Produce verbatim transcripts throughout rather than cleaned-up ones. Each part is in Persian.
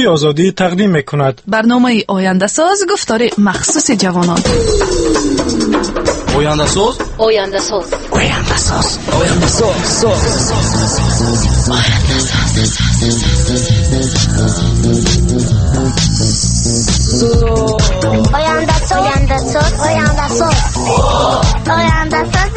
رادیوی آزادی تقدیم میکند. برنامه آینده ساز گفتار مخصوص جوانان. آینده ساز آینده ساز آینده ساز آینده ساز آینده ساز آینده ساز آینده ساز آینده ساز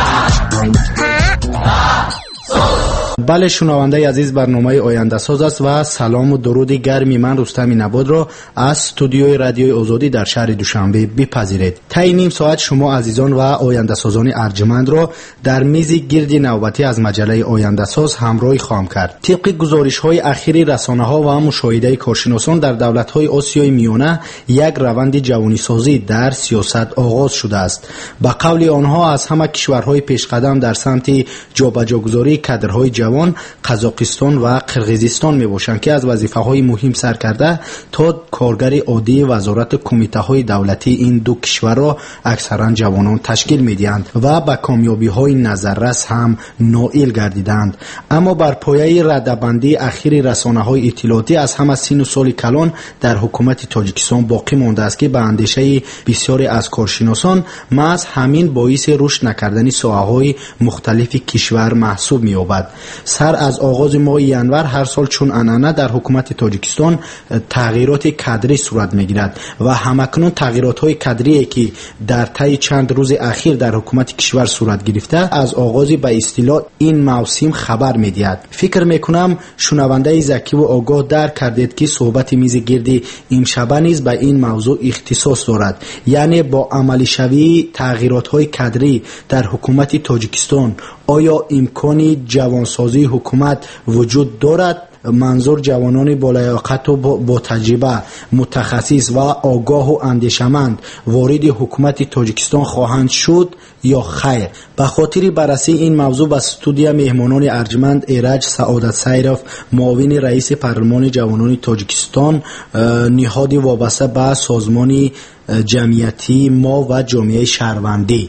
بله شنونده عزیز، برنامه آینده ساز است و سلام و درود گرمی من رستم نبود را از استودیوی رادیوی آزادی در شهر دوشنبه بپذیرید. طی نیم ساعت شما عزیزان و آینده سازان ارجمند را در میز گرد نوبتی از مجله آینده ساز همراهی خواهم کرد. طبق گزارش های اخیر رسانه ها و مشاهده کارشناسان در دولت های آسیای میانه یک روند جوانی سازی در سیاست آغاز شده است. به قول آنها از همه کشورهای پیشقدم در سمت جابجاگذاری کادرهای جوان قزاقستان و قرقیزستان می باشند که از وظیفه های مهم سر کرده تا کارگر عادی وزارت کمیته های دولتی این دو کشور را اکثرا جوانان تشکیل می دهند و به کامیابی های نظررس هم نائل گردیدند. اما بر پایه ردبندی اخیر رسانه های اطلاعاتی از همه سن و سال کلان در حکومت تاجیکستان باقی مانده است که به اندیشه بسیاری از کارشناسان محض همین باعث رشد نکردن ساحه‌های مختلف کشور محسوب می یابد. سر از آغاز ماه ینور هر سال چون عنعنه در حکومت تاجیکستان تغییرات کادری صورت میگیرد و همکنون تغییرات های کادری که در طی چند روز اخیر در حکومت کشور صورت گرفته از آغاز به اصطلاح این موسم خبر میدهد. فکر میکنم شنونده ذکی و آگاه درک کردید که صحبت میز گرد این شبه نیز به این موضوع اختصاص دارد، یعنی با عملی شوی تغییرات های کادری در حکومت تاجیکستان آیا امکانی جوانسازی حکومت وجود دارد؟ منظور جوانان با لیاقت و با تجربه، متخصص و آگاه و اندیشمند وارد حکومت تاجیکستان خواهند شد یا خیر؟ به خاطر بررسی این موضوع به استودیو مهمانان ارجمند ایرج سعادت سیرف، معاون رئیس پارلمان جوانان تاجیکستان، نهادی وابسته به سازمان جمعیتی ما و جامعه شهروندی،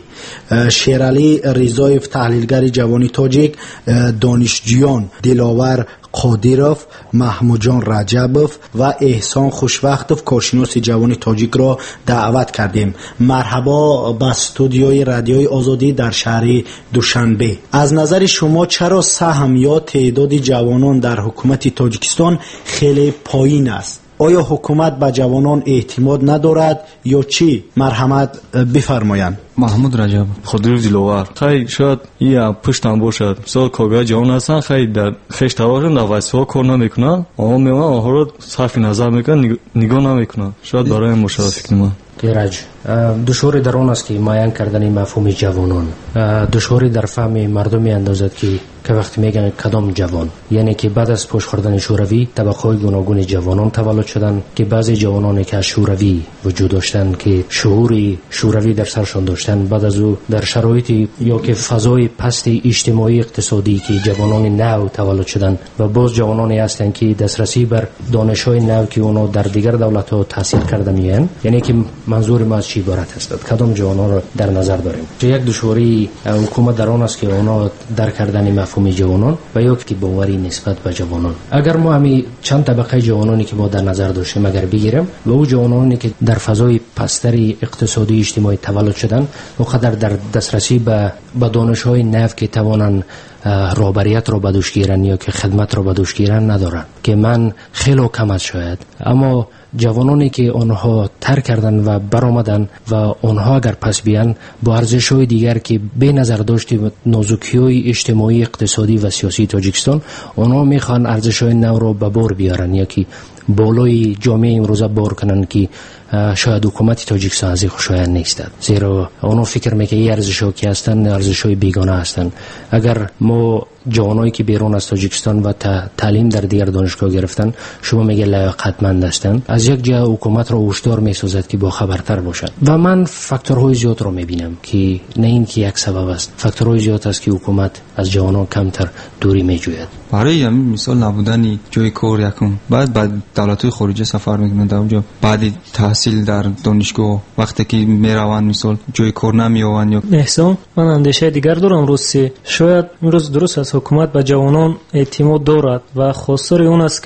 شیرعلی رضایف تحلیلگر جوانی تاجیک، دانشجویان دلاور قادیروف، محمود جان رجبوف و احسان خوشوقتوف کارشناس جوانی تاجیک را دعوت کردیم. مرحبا به استودیوی رادیوی آزادی در شهر دوشنبه. از نظر شما چرا سهم یا تعداد جوانان در حکومت تاجیکستان خیلی پایین است؟ آیا حکومت به جوانان اعتماد ندارد یا چی؟ مرحمت بفرمایند. محمود رجب خودرو دلوار. خیلی شاید یا پشتم باشد مثلا کارگر جوان هستن خیلی در خیش تواشن در وظیفه کار نمیکنن، اما میوان آنها را صرف نظر میکنن، نگاه نمیکنن. شاید برای مشاهده فکر من ایرج دشواری در آن است که معین کردن مفهوم جوانان، دشواری در فهم مردمی اندازد که که وقتی میگن کدام جوان، یعنی که بعد از پشت خوردن شوروی طبقه‌های گوناگون جوانان تولد شدند که بعضی جوانانی که از شوروی وجود داشتند که شعوری شوروی در سرشان داشتند، بعد از او در شرایطی یا که فضای پست اجتماعی اقتصادی که جوانان نو تولد شدند و باز جوانانی هستند که دسترسی بر دانش‌های نو که اونها در دیگر دولت‌ها تحصیل کرده میان. یعنی که منظور ما از چی عبارت است؟ کدام جوانان را در نظر داریم؟ یک دشواری حکومت در آن است که اونها در کردن مفهوم جوانان و یا که باوری نسبت به جوانان. اگر ما همی چند طبقه جوانانی که ما در نظر داشتیم اگر بگیریم و او جوانانی که در فضای پستری اقتصادی اجتماعی تولد شدن و قدر در دسترسی به به دانش‌های نو که توانن رهبریت را به دوش گیرن یا که خدمت را به دوش گیرن ندارن که من خیلی کم است شاید. اما جوانانی که آنها ترک کردن و برآمدن و آنها اگر پس بیان با ارزش‌های دیگر که به نظر داشتیم نازکی‌های اجتماعی اقتصادی و سیاسی تاجیکستان، آنها میخوان ارزش‌های نو را به بار بیارن یا که بالای جامعه امروزه بار کنن که شاید حکومت تاجیکستان از این خوشایند نیست، زیرا آنها فکر میکنه این ارزش‌ها که هستند ارزش‌های بیگانه هستند. اگر ما جوانایی که بیرون از تاجیکستان و تعلیم در دیگر دانشگاه گرفتن شما میگه لیاقتمند هستند، از یک جا حکومت را هوشدار میسازد که با خبرتر باشد. و من فاکتورهای زیاد رو میبینم که نه این که یک سبب است، فاکتورهای زیاد است که حکومت از جوانان کمتر دوری میجوید. برای همین مثال نبودن جای کار یکم، بعد بعد دولت‌های خارجی سفر میکنن در اونجا، بعد تحصیل در دانشگاه وقتی که میروند مثال جای کار نمیآورند. یا احسان من اندیشه دیگر دارم روسی، شاید امروز درست است حکومت به جوانان اعتماد دارد و خواستار اون است که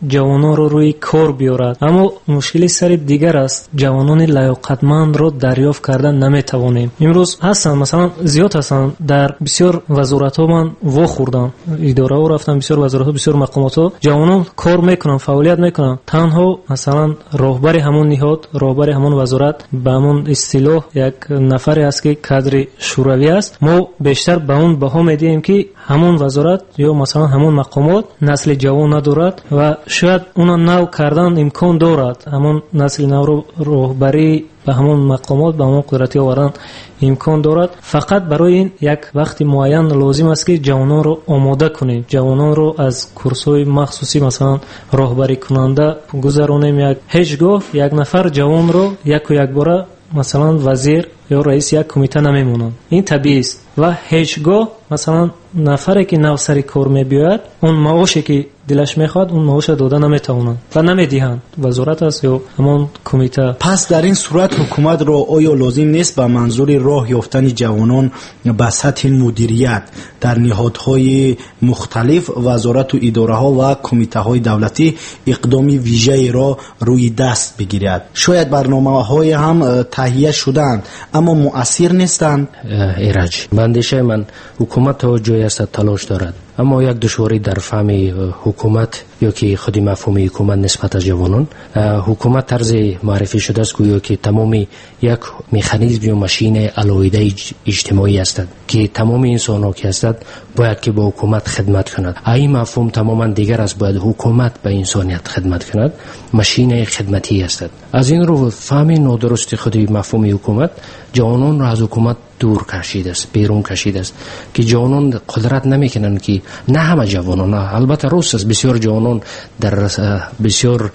جوانان رو روی کار بیارد. اما مشکلی سر دیگر است، جوانان لیاقتمند رو دریافت کردن نمیتوانیم. امروز هستن، مثلا زیاد هستن، در بسیار وزارت ها من وا خوردم، اداره ها رفتم، بسیار وزارت ها، بسیار مقامات ها، جوانان کار میکنن، فعالیت میکنن، تنها مثلا راهبر همون نهاد، راهبر همون وزارت به همون اصطلاح یک نفری است که کادر شوروی است. ما بیشتر به اون بها میدیم که همون وزارت یا مثلا همون مقامات نسل جوان ندارد و شاید اونا نو کردن امکان دارد، همون نسل نو رو راهبری به همون مقامات، به همون قدرتی آوردن امکان دارد. فقط برای این یک وقت معین لازم است که جوانان رو آماده کنیم، جوانان رو از کورس‌های مخصوصی مثلا راهبری کننده گذرانیم. یک هیچگاه یک نفر جوان رو یک و یک باره مثلا وزیر یا رئیس یک کمیته نمیمونن، این طبیعی است. و هیچگاه مثلا نفری که نو سری کار میبیاید اون معاشی که دلش میخواد اون معاش داده نمیتونن و نمیدهند، وزارت است یا همون کمیته. پس در این صورت حکومت را آیا لازم نیست به منظور راه یافتن جوانان به سطح مدیریت در نهادهای مختلف، وزارت و اداره ها و کمیته های دولتی اقدام ویژه‌ای را روی دست بگیرد؟ شاید برنامه های هم تهیه شدند اما مؤثر نیستند. ایرج بندشه من حکومت ها جای است تلاش دارد، اما یک دشواری در فهم حکومت یا که خودی مفهوم حکومت نسبت از جوانان، حکومت طرز معرفی شده است گویا که تمام یک مکانیزم یا ماشین علاوه اجتماعی است که تمام انسان ها که هستند باید که با حکومت خدمت کند. این مفهوم تماما دیگر است، باید حکومت به انسانیت خدمت کند، ماشین خدمتی است. از این رو فهم نادرست خودی مفهوم حکومت جوانان را از حکومت دور کشیده است، بیرون کشیده است که جوانان قدرت نمیکنن که نه همه جوانان، البته راست است بسیار جوانان در بسیار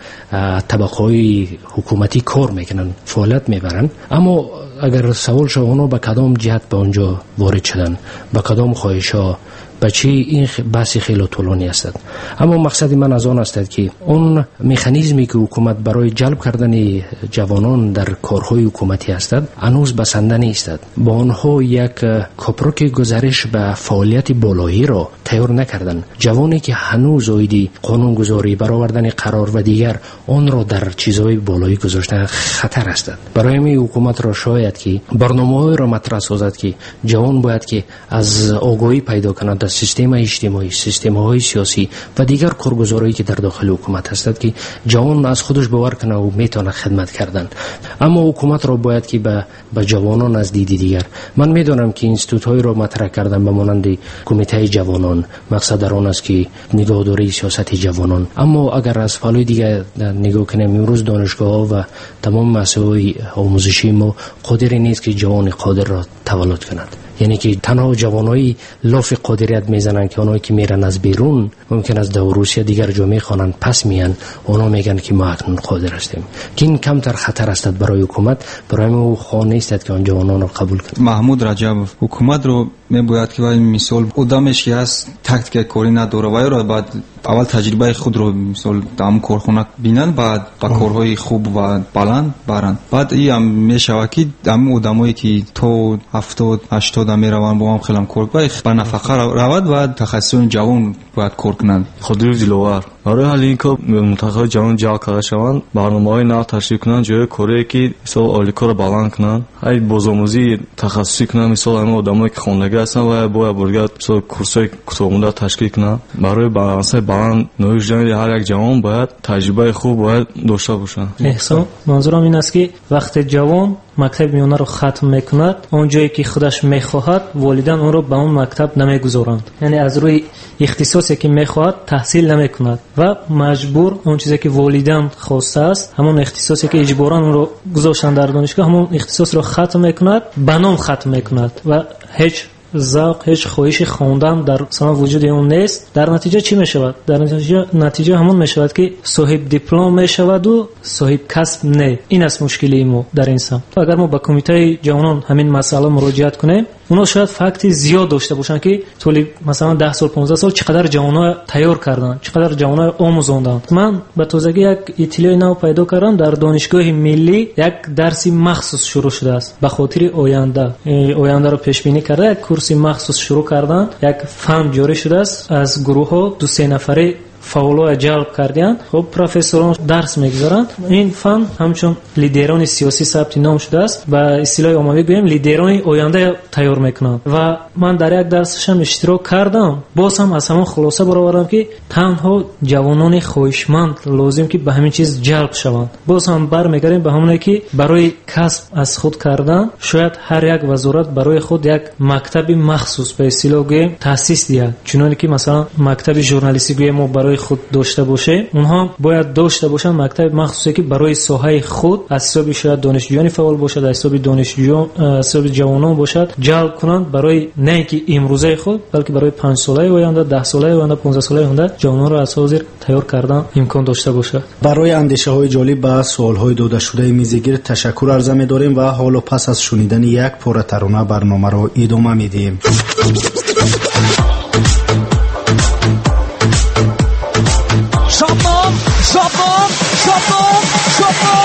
طبقه‌های حکومتی کار میکنن، فعالیت میبرن، اما اگر سوال شو اونا به کدام جهت به اونجا وارد شدن، به کدام خواهش‌ها، بچه این بحث خیلی طولانی است. اما مقصد من از آن است که اون مکانیزمی که حکومت برای جلب کردن جوانان در کارهای حکومتی است هنوز بسنده نیست. با آنها یک کپرک گزارش به فعالیت بالایی را تیار نکردن. جوانی که هنوز اویدی قانون گذاری، برآوردن قرار و دیگر آن را در چیزهای بالایی گذاشتن خطر است. برای می حکومت را شاید که برنامه‌ای را مطرح سازد که جوان باید که از آگاهی پیدا کند سیستم اجتماعی، سیستم‌های سیاسی و دیگر کارگزارایی که در داخل حکومت هستند که جوان از خودش باور کنه و میتونه خدمت کردن. اما حکومت را باید که به به جوانان از دیدی دیگر، من میدونم که اینستیتوت‌های را مطرح کردن به مانند کمیته جوانان، مقصد در آن است که نگاهداری سیاست جوانان، اما اگر از فعالای دیگر نگاه کنیم امروز دانشگاه‌ها و تمام مسائل آموزشی ما قادر نیست که جوان قادر را تولد کند. یعنی که تنها جوانایی لاف قادریت میزنن که اونایی که میرن از بیرون ممکن از روسیه دیگر جا میخوانن پس میان، اونا میگن که ما اکنون قادر هستیم، که این کمتر خطر است برای حکومت. برای ما خواه نیست که آن جوانان رو قبول کنه. محمود رجب حکومت رو میباید که مثال ادامش که هست تاکتیک کاری نداره و یا بعد اول تجربه خود رو مثال دام کارخونه بینن، بعد با کارهای خوب و بلند برن، بعد این هم میشه که دام آدمایی که تو هفتاد هشتاد میرون با هم خیلی کار باید به نفقه رود و تخصص جوان باید کار کنند. خودروی دلوار برای حل این که منطقه جوان جا کرده شوند، برنامه‌های نو تشکیل کنند، جای کاری که مثلا آلیکا رو بلند کنند، ای بازآموزی تخصصی کنند، مثلا همه آدمایی که خوندگی هستن و باید برگرد مثلا کورسای کوتاه‌مدت تشکیل کنند. برای بالانس بلند نویش جان هر یک جوان باید تجربه خوب باید داشته باشند. احسان منظورم این است که وقت جوان مکتب میانه رو ختم میکند، اون جایی که خودش میخواهد والدین اون رو به اون مکتب نمیگذارند، یعنی از روی اختصاصی که میخواهد تحصیل نمیکند و مجبور اون چیزی که والدین خواسته است، همون اختصاصی که اجباراً اون رو گذاشتن در دانشگاه، همون اختصاص رو ختم میکند، بنام ختم میکند و هیچ ذوق، هیچ خواهش خواندن در مثلا وجود اون نیست. در نتیجه چی میشود؟ در نتیجه نتیجه همون میشود که صاحب دیپلم میشود و صاحب کسب نه. این است مشکلی ما در انسان. اگر ما با کمیته جوانان همین مسئله مراجعت کنیم، اونا شاید فکت زیاد داشته باشن که طول مثلا ده سال پانزده سال چقدر جوانان تیار کردن، چقدر جوانان آموزاندن. من به تازگی یک اطلاع نو پیدا کردم، در دانشگاه ملی یک درسی مخصوص شروع شده است به خاطر آینده. آینده رو پیش بینی کرده، یک کورس مخصوص شروع کردن، یک فهم جاری شده است، از گروه ها دو سه نفره фаъолоя ҷалб карданд. хоб профессорон дарс мегузаранд. ин фан ҳамчун лидерони сиёсӣ сабти ном шудааст. ба истилоҳи оммавӣ гӯем лидерони оянда тайёр мекунанд. ва ман дар як дарсашам иштирок кардам. боз ҳам аз ҳамон хулоса баровардам ки танҳо ҷавонони хоҳишманд лозим ки ба ҳамин чиз ҷалб шаванд. боз ҳам бармегардем ба ҳамоне ки барои касб аз худ кардан шояд ҳар як вазорат барои худ як мактаби махсус ба истилоҳ гӯем таъсис диҳад. чуноне ки масалан мактаби журналистӣ гӯем мо барои худ дошта бошем, онҳо бояд дошта бошанд мактаби махсусе ки барои соҳаи худ аз ҳисоби шояд донишҷӯёни фаъол бошад, аз ҳисоби донишҷӯён аз ҳисоби ҷавонон бошад, ҷалб кунанд барои не ки имрӯзаи худ, балки барои панҷ солаи оянда, даҳ солаи оянда, понздаҳ солаи оянда ҷавононро аз ҳозир тайёр кардан имкон дошта бошад. барои андешаҳои ҷолиб ба суолҳои додашудаи мизигир ташаккур арза медорем ва ҳоло пас аз шунидани як пора тарона барномаро идома медиҳем. Шопом, шопом, шопом, шопом.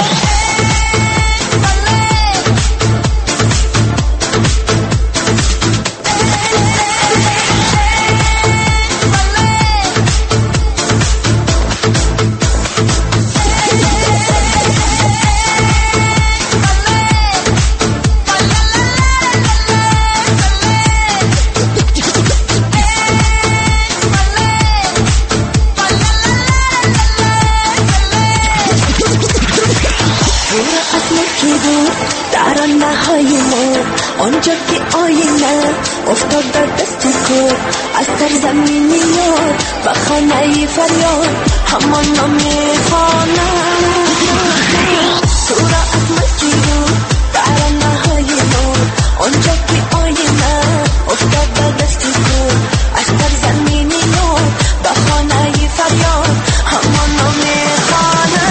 آنجا که آینه افتاد در دست کار از سرزمینی یار و خانه فریاد همان نام خانه تو را از مسیرو ترانه های نور آنجا که آینه افتاد در دست کار از سرزمینی یار و خانه فریاد همان نام خانه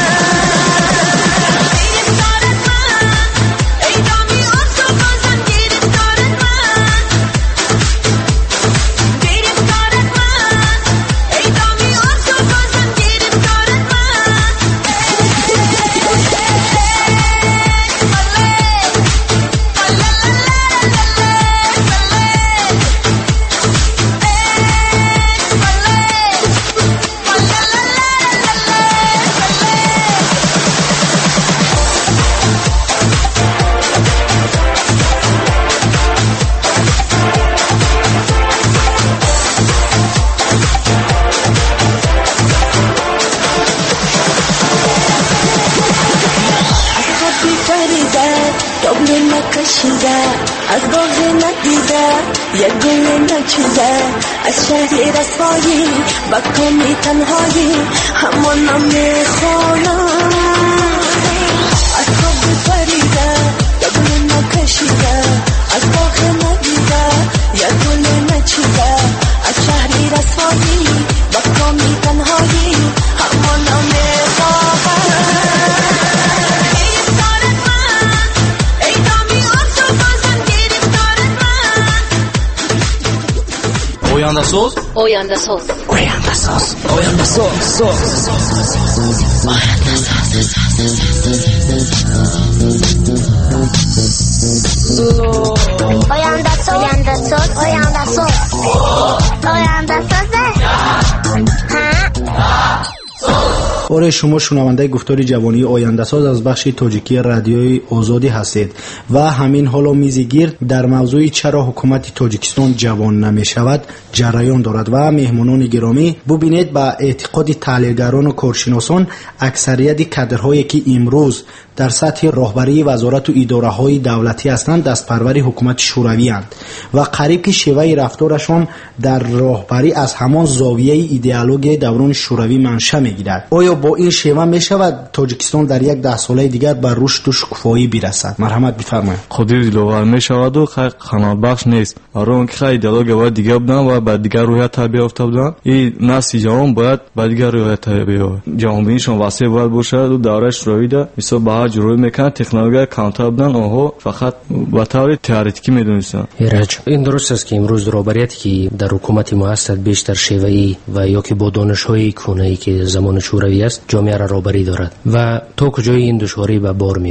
از باغ ندیده یک گل نچیده از شهر رسوایی با کمی تنهایی همان نام خانه از خواب پریده یک گل نکشیده از باغ ندیده یک گل نچیده از شهر رسوایی با کمی تنهایی همان نام خانه Oyandasız? Oyandasız. Oyandasız. Oyandasız. Oyandasız. Oyandasız. Oyandasız. Oyandasız. Ha? آره شما شنونده گفتار جوانی آینده ساز از بخش تاجیکی رادیوی آزادی هستید و همین حالا میزگیر در موضوع چرا حکومت تاجیکستان جوان نمی شود جریان دارد و مهمانان گرامی ببینید با اعتقاد تحلیلگران و کارشناسان اکثریت کادرهایی که امروز در سطح راهبری وزارت و اداره های دولتی هستند دستپروری حکومت شوروی اند و قریب که شیوه رفتارشان در راهبری از همان زاویه ایدئولوژی دوران شوروی منشأ میگیرد. آیا با این شیوه می شود تاجیکستان در یک ده ساله دیگر به رشد و شکوفایی برسد؟ مرحمت بفرمایید. خودی دلوار می شود و خیلی قناعت بخش نیست. آرون که ایدئولوژی و دیگر بودن و بعد دیگر روی تابع افتاده بودن. این نسل جوان باید بعد دیگر روی تابع جامعهشون واسه باید باشه و دوره شوروی ده مثل با جروی میکنن تکنولوژی کانتر بودن آنها فقط با طور تئوریکی میدونستن. ایرج این درست است که امروز رهبریتی که در حکومت ما هست بیشتر شیوه‌ای و یا که با دانش‌های کهنه‌ای که زمان شوروی است جامعه را رهبری دارد و تا کجای این دشواری به بار میارد.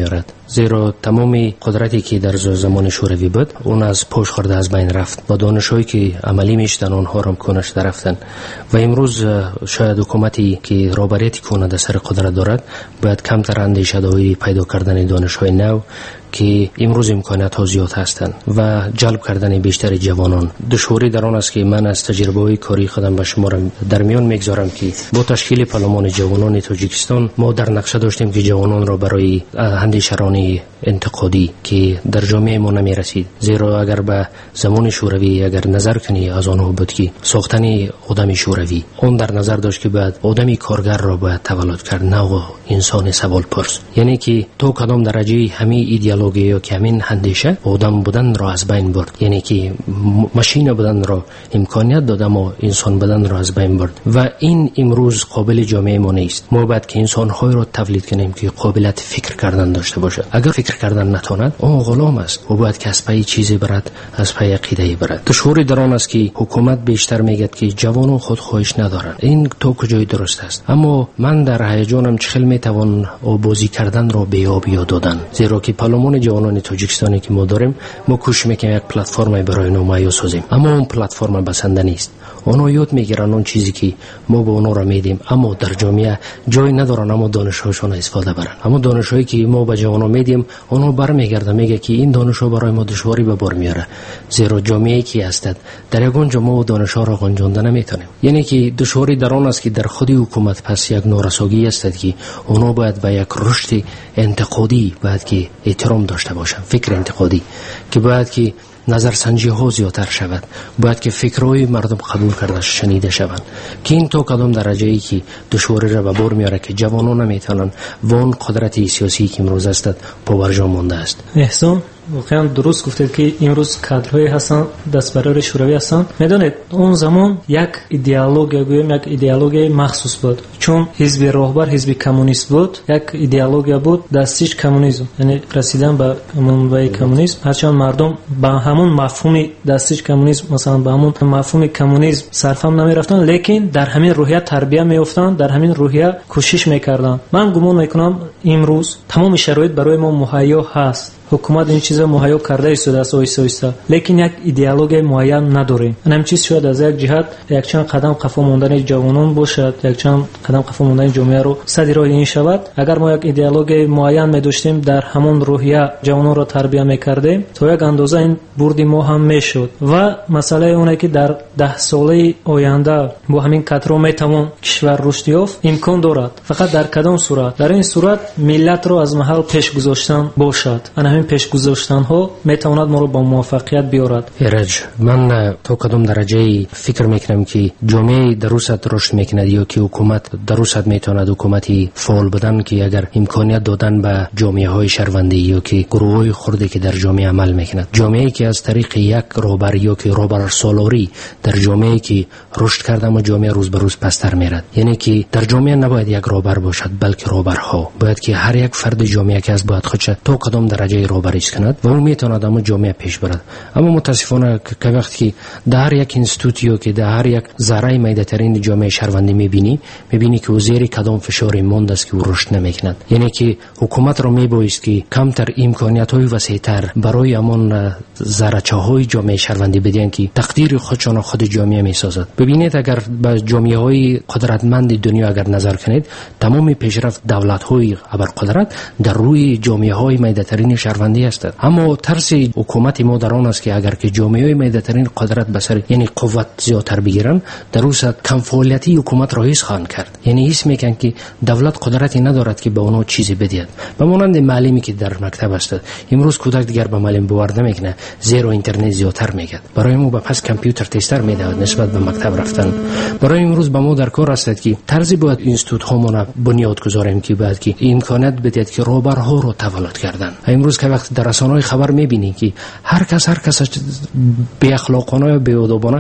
زیرا تمام قدرتی که در زمان شوروی بود اون از پشت خورده از بین رفت و دانش‌هایی که عملی میشدن اونها رو کنش درفتن و امروز شاید حکومتی که رابریتی کنه در سر قدرت دارد باید کمتر اندیشه داری پیدا کردن دانش‌های نو که امروز امکانات ها زیاد هستند و جلب کردن بیشتر جوانان. دشواری در آن است که من از تجربه کاری خودم به شما در میان میگذارم که با تشکیل پارلمان جوانان تاجیکستان ما در نقشه داشتیم که جوانان را برای اندیشرانی انتقادی که در جامعه ما نمی رسید، زیرا اگر به زمان شوروی اگر نظر کنی از آنها بود که ساختن آدم شوروی اون در نظر داشت که بعد آدمی کارگر را باید تولد کرد، نه انسان سوال پرس، یعنی که تو کدام درجه همین ایدئولوژی یا که همین اندیشه آدم بودن را از بین برد، یعنی که ماشین بودن را امکانیت داد اما انسان بودن را از بین برد و این امروز قابل جامعه ما نیست. ما باید که انسان های را تولید کنیم که قابلیت فکر کردن داشته باشه. اگر فکر کردن نتواند اون غلام است و باید که از پای چیزی برد، از پای عقیده برد. دشواری در آن است که حکومت بیشتر میگه که جوانان خود خواهش ندارند. این تو کجای درست است؟ اما من در هیجانم چخل میتوان بازی کردن را به یاب یاد دادن، زیرا که پارلمان جوانان تاجیکستانی که ما داریم ما کوشش میکنیم یک پلتفرم برای نمایی سازیم، اما اون پلتفرم بسنده نیست. اونا یاد میگیرن اون چیزی که ما به اونا را میدیم، اما در جامعه جای ندارن اما دانش‌هاشون استفاده برن. اما دانش‌هایی که ما به جوانا میدیم اونا برمیگرده میگه که این دانش‌ها برای ما دشواری به بار میاره، زیرا جامعه‌ای که هستند در یگان جامعه دانش‌ها را گنجانده نمیتونیم. یعنی که دشواری در آن است که در خود حکومت پس یک نارساگی است که اونا باید به یک رشد انتقادی باید که احترام داشته باشن، فکر انتقادی که باید که نظرسنجی ها زیادتر شود، باید که فکرهای مردم قبول کرده شنیده شوند، که این تا کدام درجه ای که دشواری را به بار میاره که جوانان نمیتونن و اون قدرت سیاسی که امروز است پابرجا مانده است. احسان واقعا درست گفتید که امروز کادرهای هستن دست برای شوروی هستن. میدونید اون زمان یک ایدئولوژی گویم یک ایدئولوژی مخصوص بود، چون حزب راهبر حزب کمونیست بود، یک ایدئولوژی بود دستیش کمونیسم، یعنی رسیدن به منبع کمونیسم. هرچند مردم با همون مفهوم دستیش کمونیسم مثلا به همون مفهوم کمونیسم صرفم نمیرفتن، لیکن در همین روحیه تربیت میافتن، در همین روحیه کوشش میکردن. من گمان میکنم امروز تمام شرایط برای ما مهیا هست، حکومت این چیزا مهیا کرده است دست آیسته آیسته، لیکن یک ایدئولوژی معین نداره. همین چیز شاید از یک جهت یک چند قدم قفا ماندن جوانان باشد، یک چند قدم قفا ماندن جامعه رو صد راه این شود. اگر ما یک ایدئولوژی معین می داشتیم در همون روحیه جوانان را تربیت میکردیم تا یک اندازه این بردی ما هم میشد و مسئله اونه که در ده ساله آینده با همین کادرها میتوان کشور رشد یافت امکان دارد، فقط در کدام صورت؟ در این صورت ملت رو از محل پیش گذاشتن باشد. همین پیش گذاشتن ها میتواند ما رو با موفقیت بیارد. ایرج من تا کدام درجه فکر میکنم که جامعه درست رشد میکند یا که حکومت درست میتواند حکومتی فعال بودن که اگر امکانیت دادن به جامعه های شهروندی یا که گروه های خرده که در جامعه عمل میکند، جامعه که از طریق یک رهبر یا که رهبر سالاری در جامعه که رشد کرده ما جامعه روز به روز پستر میرد. یعنی که در جامعه نباید یک رهبر باشد بلکه رهبرها باید که هر یک فرد جامعه که از باید خودش تا کدام درجه رهبریش کند و اون میتواند اما جامعه پیش برد. اما متاسفانه که وقتی در یک اینستیتوت که در هر یک ذره میده‌ترین جامعه شهروندی میبینی میبینی که وزیر کدام فشاری مانده است که او رشد نمیکند. یعنی که حکومت را میبایست که کمتر امکانیت های وسیع‌تر برای همون ذره‌چه های جامعه شهروندی بدهند که تقدیر خودشان خود جامعه میسازد. ببینید اگر به جامعه های قدرتمند دنیا اگر نظر کنید، تمام پیشرفت دولت های ابرقدرت در روی جامعه های میده‌ترین شهروندی است. اما ترس حکومت ما در آن است که اگر که جامعه میده‌ترین قدرت بسر یعنی قوت زیادتر بگیرن، در روز کم فعالیتی حکومت را حس خواهند کرد. یعنی حس میکنن که دولت قدرتی ندارد که به اونها چیزی بدهد. به مانند معلمی که در مکتب است، امروز کودک دیگر به معلم باور نمیکنه، زیرا اینترنت زیادتر میگه. برای ما به پس کامپیوتر تستر میدهد نسبت به مکتب رفتن. برای امروز به ما در کار است که طرزی باید اینستیتوت ها بنیاد گذاریم که بعد که امکانات بدهد که رهبرها رو تولد کردن. امروز که وقت در رسانه‌های خبر می‌بینی که هر کس هر کس به اخلاقانه و به ادبانه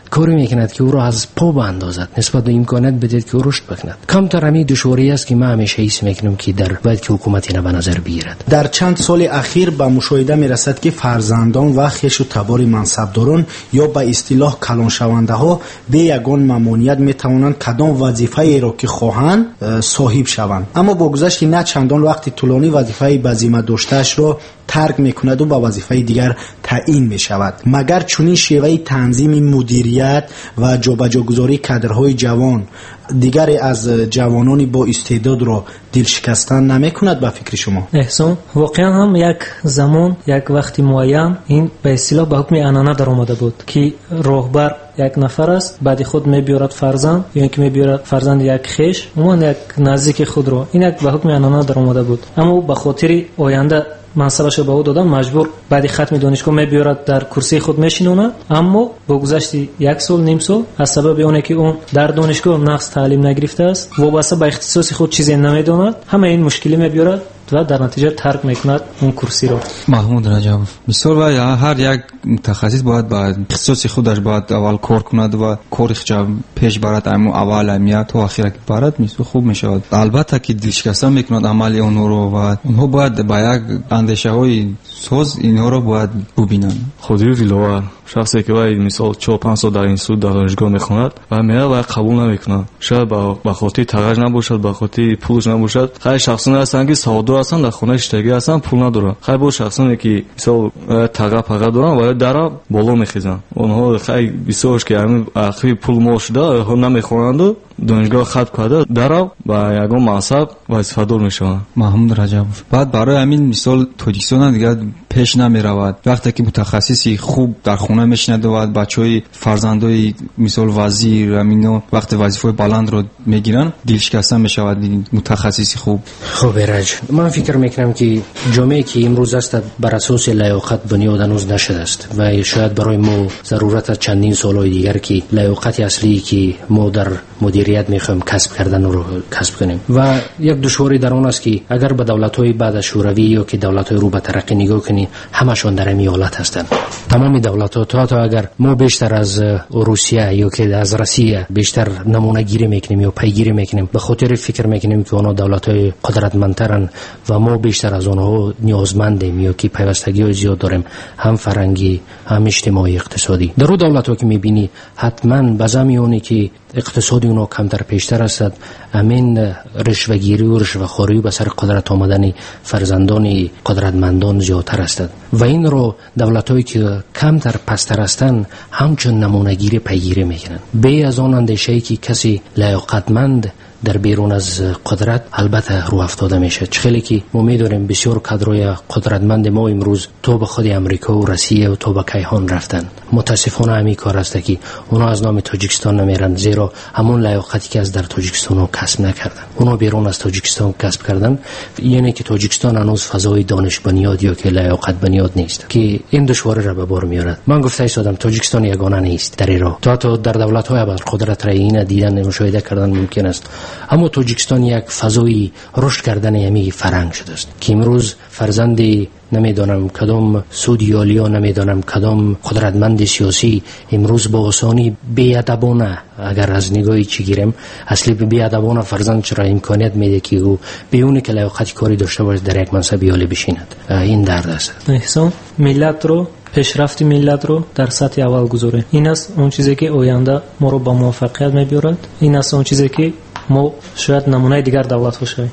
کاری میکند که او را از پا باندازد، نسبت به امکانات بدهد که او رشد بکند. کمتر همین دشواری است که من همیشه حس میکنم که در باید که حکومت اینا به نظر بگیرد. در چند سال اخیر به مشاهده میرسد که فرزندان و خویش و تبار منصبداران یا به اصطلاح کلان شونده ها به یگان ممانعت میتوانند کدام وظیفه ای را که خواهند صاحب شوند، اما با گذشت نه چندان وقت طولانی وظیفه به ذمه داشته‌اش را ترک میکند و با وظیفه دیگر تعیین میشود. مگر چنین شیوه تنظیم مدیریت و جابجاگذاری کادرهای جوان دیگر از جوانانی با استعداد را دل شکستن نمیکند به فکر شما؟ احسان، واقعا هم یک زمان یک وقتی معین این به اصطلاح به حکم عنعنه در آمده بود که راهبر یک نفر است، بعد خود میبیارد فرزند یا اینکه میبیارد فرزند یک خویش، اون یک نزدیک خود رو، این یک به حکم عنعنه در آمده بود. اما به خاطر آینده منصبش به او دادن مجبور بعد ختم دانشگاه میبیارد در کرسی خود میشینونه، اما با گذشت یک سال نیم سال از سبب اونه که اون در دانشگاه نقص تعلیم نگرفته است، وابسته به اختصاص خود چیزی نمیداند، همه این مشکلی میبیارد و در نتیجه ترک میکند اون کرسی رو. محمود رجب، مثال و هر یک متخصص باید با اختصاص خودش باید اول کار کند و کارش پیش برد، اما اول اهمیت و آخر برد میشه خوب میشود. البته که دلشکسته میکند عمل اونها رو و اونها باید با یک اندیشه های سوز اینها رو باید ببینند. خودی دلوار شخصی که وای مثال چهار پنج سال در این سود در دانشگاه میخواند و میره و قبول نمیکنند، شاید با خاطر تغییر نباشد، با خاطر پولش نباشد. خیلی شخصا هستند که سوادو هستند، در خونه اشتگی هستند، پول ندارند. خیلی با شخصانی که مثال تغییر پغیر دارند ولی در بالا میخیزند، اونها خیلی بسیارش که همین آخری پول ماش داره هم نمیخوانند و دانشگاه ختم کرده در با یگان منصب وظیفه دار میشوند. محمود رجب، بعد برای همین مثال تاجیکستان دیگه پیش نمیرود. وقتی که متخصصی خوب در خونه میشنه و بچهای فرزندای مثال وزیر همینو وقتی وظیفه بلند رو میگیرن دلشکسته میشود متخصصی خوب. خب رج، من فکر میکنم که جامعه که امروز است بر اساس لیاقت بنیاد هنوز نشده است و شاید برای ما ضرورت چندین سالهای دیگر که لیاقت اصلی که ما در مدیریت میخوایم کسب کردن رو کسب کنیم. و یک دشواری در اون است که اگر به دولت‌های بعد از شوروی یا که دولت‌های رو به ترقی نگاه کنی، همشون در همین حالت هستند. تمام دولت‌ها تا تا اگر ما بیشتر از روسیه یا که از روسیه بیشتر نمونه گیری میکنیم یا پیگیری میکنیم، به خاطر فکر میکنیم که اونها دولت‌های قدرتمندترن و ما بیشتر از اونها نیازمندیم یا که پیوستگی زیاد داریم، هم فرهنگی هم اجتماعی اقتصادی. در اون دولت‌ها که میبینی حتما بزامیونی که اقتصادی اونها کمتر پیشتر است، همین رشوه‌گیری و رشوه‌خوری به سر قدرت آمدن فرزندان قدرتمندان زیادتر است و این رو دولت‌هایی که کمتر پستر هستند همچون نمونه‌گیری پیگیری میکنن. به از آن اندیشه‌ای که کسی لیاقتمند در بیرون از قدرت البته رو افتاده میشه. چخیلی که ما میدونیم بسیار کادرهای قدرتمند ما امروز تو به خود امریکا و روسیه و تو به کیهان رفتن. متاسفانه همین کار است که اونا از نام تاجیکستان نمیرن، زیرا همون لیاقتی که از در تاجیکستان رو کسب نکردن، اونا بیرون از تاجیکستان کسب کردن. یعنی که تاجیکستان هنوز فضای دانش بنیاد یا که لیاقت بنیاد نیست که این دشواری را به بار میارد. من گفته ایستادم تاجیکستان یگانه نیست در ایران، تا تا در دولت‌های ابر قدرت را این دیدن مشاهده کردن ممکن است. اما تاجیکستان یک فضای رشد کردن یمی فرهنگ شده است که امروز فرزندی نمیدانم کدام سودیالی یا نمیدانم کدام قدرتمند سیاسی امروز با آسانی بی‌ادبانه، اگر از نگاهی چی گیریم اصلی بی‌ادبانه فرزند چرا امکانیت میده که او به اون که لیاقت کاری داشته باشه در یک منصب عالی بشیند. این درد است. احسان، ملت رو پیشرفت ملت رو در سطح اول گذاره. این است اون چیزی که آینده ما رو با موفقیت میبرد. این است اون چیزی که ما شاید نمونه دیگر دولت باشه.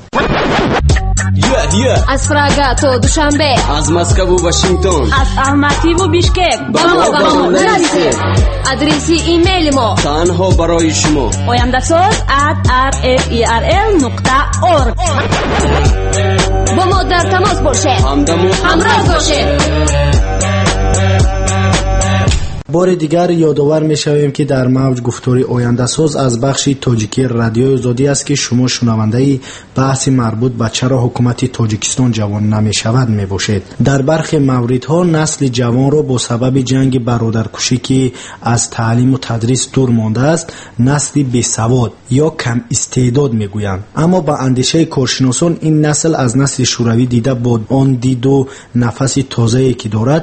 از فراگا تو دوشنبه، از مسکو و واشنگتن، از الماتی و بیشکک، با ما با ما نرسید. ادرسی ایمیل ما تنها برای شما oyandasol at r f e r l نقطه org. با ما در تماس باشه، همراه باشه. بار دیگر یادآور می‌شویم که در موج گفتاری آینده ساز از بخش تاجیکی رادیوی آزادی است که شما شنونده بحث مربوط به چرا حکومت تاجیکستان جوان نمی‌شود میباشید. در برخی موردها نسل جوان را با سبب جنگ برادرکشی که از تعلیم و تدریس دور مانده است نسل بیسواد یا کم استعداد میگویند، اما با اندیشه کارشناسان این نسل از نسل شوروی دیده با آن دید و نفس تازه‌ای که دارد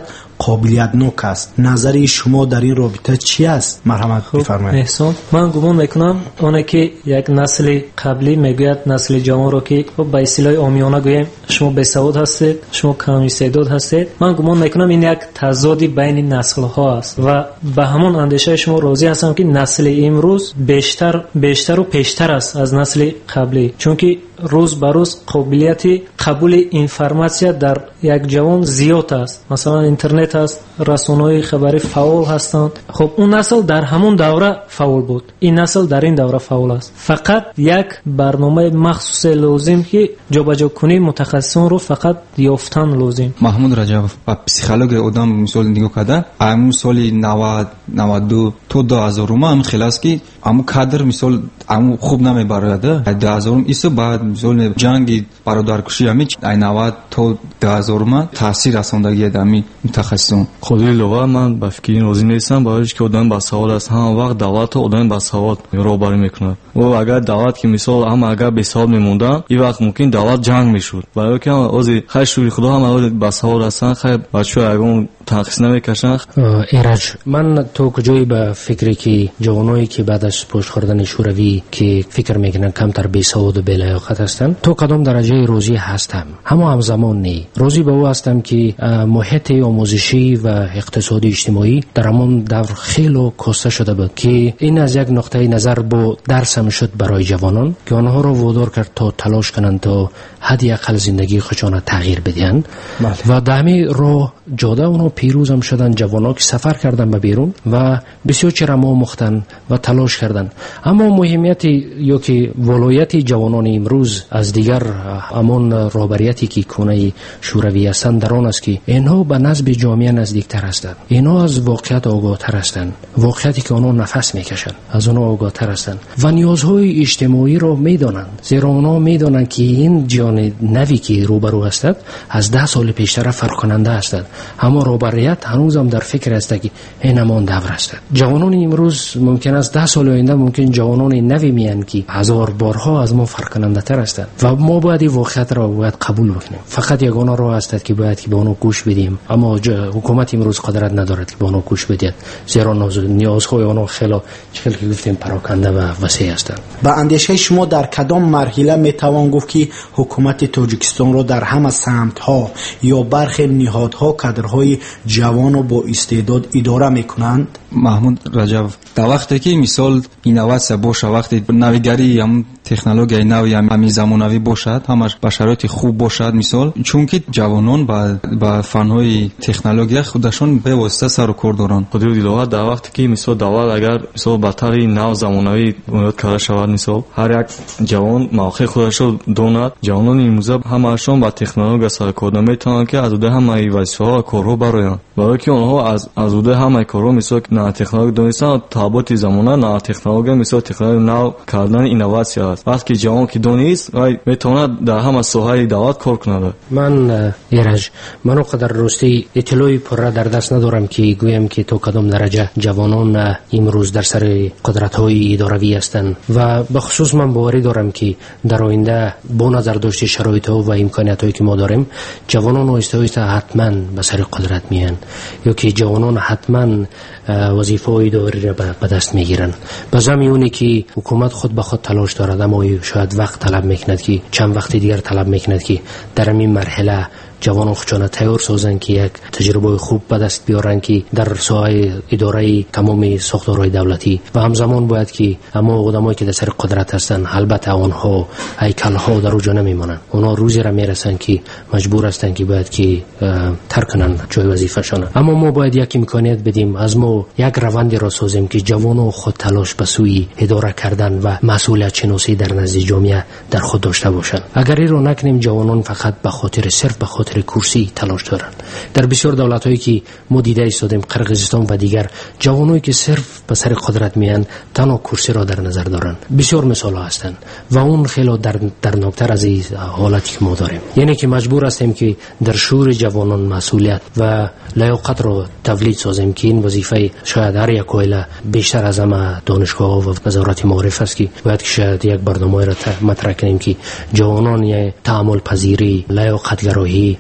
قابلیتناک است. نظر شما در این رابطه چی است؟ مرحمت بفرمایید. احسان، من گمان میکنم اونه که یک نسل قبلی میگوید نسل جوان رو که با اصطلاح عامیانه گویم شما بی‌سواد هستید، شما کم استعداد هستید. من گمان میکنم این یک تضادی بین نسل ها است و به همون اندیشه شما راضی هستم که نسل امروز بیشتر بیشتر و پیشتر است از نسل قبلی، چون که روز به روز قابلیت قبول اینفورماسیا در یک جوان زیاد است. مثلا اینترنت است، رسانه‌های خبری فعال هستند. خب اون نسل در همون دوره فعال بود، این نسل در این دوره فعال است. فقط یک برنامه مخصوص لازم که جابجا کنی متخصصان رو فقط یافتن لازم. محمود رجب با پسیخولوژی آدم مثال نگاه کرده، همون سال نود نود و دو تا دو هزار ما هم خلاص کی همون کادر مثال همون خوب نمیبرده. دو هزار ایسو بعد مثال جنگی برادرکشی همیچ نود تا دو هزار ما تاثیر رساندگی دمی متخصصان. خودی لغت من با فکری روزی نیستم، برای اینکه آدم با سواد است هم وقت دعوت آدم با سواد روبرو میکنه. و اگر دعوت که مثال هم اگر به سواد میموندن این وقت ممکن دعوت جنگ میشد. برای اینکه اوزی خشوی خدا هم با سواد هستن خیر بچه‌ها اون تنقیص نمیکشن. ایرج، من تو کجایی به فکری که جوانایی که بعد از پشت خوردن شوروی که فکر میکنن کمتر بی سواد و بی لیاقت هستن، تو کدام درجه روزی هستم؟ همه همزمان نی روزی به او هستم که محیط آموزشی و اقتصادی اجتماعی در همون دور خیلی کاسته شده بود که این از یک نقطه نظر با درس هم شد برای جوانان که آنها رو وادار کرد تا تلاش کنند تا حدی اقل زندگی خودشان تغییر بدهند و دمی رو جاده اونو پیروز هم شدن جوانان که سفر کردن به بیرون و بسیار چرما مختن و تلاش کردن. اما مهمیت یا که ولایت جوانان امروز از دیگر همون رهبریتی که کونه شوروی هستند در آن است که اینها به نسب جامعه نزدیکتر هستند، اینها از واقعیت آگاهتر هستند، واقعیتی که آنها نفس میکشند از آنها آگاهتر هستند و نیازهای اجتماعی را میدانند، زیرا آنها میدانند که این جان نوی که روبرو هستند از ده سال پیشتر فرق کننده هستند. اما رهبریت هنوزم در فکر است که این همان دور است. جوانان امروز ممکن است ده سال آینده ممکن جوانان نوی میان که هزار بارها از ما فرق کننده تر هستند و ما باید واقعیت را باید قبول بکنیم. فقط یگانه راه است که باید که به آنها گوش بدیم، اما حکومت امروز قدرت ندارد که به آنها گوش بده، زیرا نیازهای آنها خیلی چقدر که گفتیم پراکنده و وسیع هستند. با اندیشه شما در کدام مرحله میتوان گفت که حکومت تاجیکستان را در همه سمت‌ها یا برخی نهادها کادرهای جوان و با استعداد اداره میکنند؟ محمود رجب، در وقتی که مثال اینواسه باشه، وقتی نویگری هم تکنولوژی نوی هم زمانوی باشد، همش به شرایط خوب باشد، مثال چون که جوانان با با فنهای تکنولوژی خودشون به واسطه سر و کار دارن. خودی دیلوها در وقتی که مثال دولت اگر مثال بهتری نو زمانوی بنیاد کرده شود، مثال هر یک جوان موقع خودش رو داند، جوانان امروزه همشون با تکنولوژی سر کار نمیتونن که از اون همه وظیفه‌ها و کارها برآیند، برای که آنها از از اون همه کارها مثال نه تکنولوژی دانستن تابوت زمانه نه تکنولوژی مثال تکنولوژی نو کردن اینواسیون است. وقتی جوان که دانست میتونه در همه ساحه دولت کار کنه. من ایرج، من قدر راستی اطلاعی پر در دست ندارم که گویم که تو کدام درجه جوانان امروز در سر قدرت‌های اداروی هستند و به خصوص من باوری دارم که در آینده با نظر داشته شرایط‌ها و امکانات‌هایی که ما داریم جوانان آهسته آهسته حتما به سر قدرت میان یا که جوانان حتما وظیفه اداری را به دست میگیرن. باز میونه که حکومت خود به خود تلاش دارد، اما شاید وقت طلب میکند که چند وقت دیگر طلب میکند که در این مرحله جوانان خودشان تیار سازند که یک تجربه خوب به دست بیارن که در ساحه اداره تمام ساختارهای دولتی و همزمان باید که اما آدمایی که در سر قدرت هستند البته آنها هیکل‌ها در اونجا نمیمونن، اونها روزی را میرسن که مجبور هستند که باید که ترک کنن جای وظیفه‌شان. اما ما باید یک امکانیت بدیم، از ما یک روندی را سازیم که جوانان خود تلاش به سوی اداره کردن و مسئولیت شناسی در نزد جامعه در خود داشته باشند. اگر این را نکنیم جوانان فقط به خاطر صرف به خاطر کرسی تلاش دارند. در بسیار دولت‌هایی که ما دیده ایستادیم، قرقیزستان و دیگر، جوانایی که صرف به سر قدرت میان تنها کرسی را در نظر دارند. بسیار مثال‌ها هستند و اون خیلی در درناکتر از این حالتی که ما داریم، یعنی که مجبور هستیم که در شعور جوانان مسئولیت و لیاقت را تولید سازیم که این وظیفه شاید هر یک عائله بیشتر از همه دانشگاه‌ها و وزارت معارف است که باید که شاید یک برنامه را مطرح کنیم که جوانان تعامل پذیری، لیاقت گرایی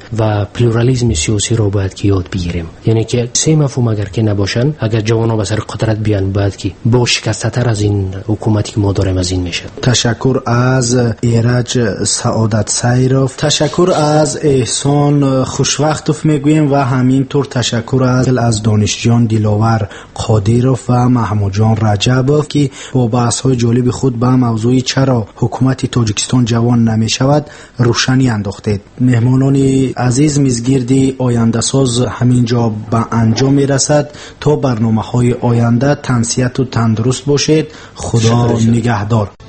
و پلورالیسم سیاسی رو باید که یاد بگیریم. یعنی که سه مفهوم اگر که نباشن، اگر جوانان به سر قدرت بیان باید که با شکسته تر از این حکومتی که ما داریم از این میشه. تشکر از ایرج سعادت سیروف، تشکر از احسان خوشوقتوف میگویم و همینطور تشکر از از دانشجویان دلاور قادیروف و محمود جان رجبوف که با بحث های جالب خود به موضوع چرا حکومت تاجیکستان جوان نمی شود روشنی انداختید. مهمانان عزیز، میزگردی آینده ساز همینجا به انجام میرسد. تا برنامه های آینده تنسیت و تندرست باشید. خدا نگهدار.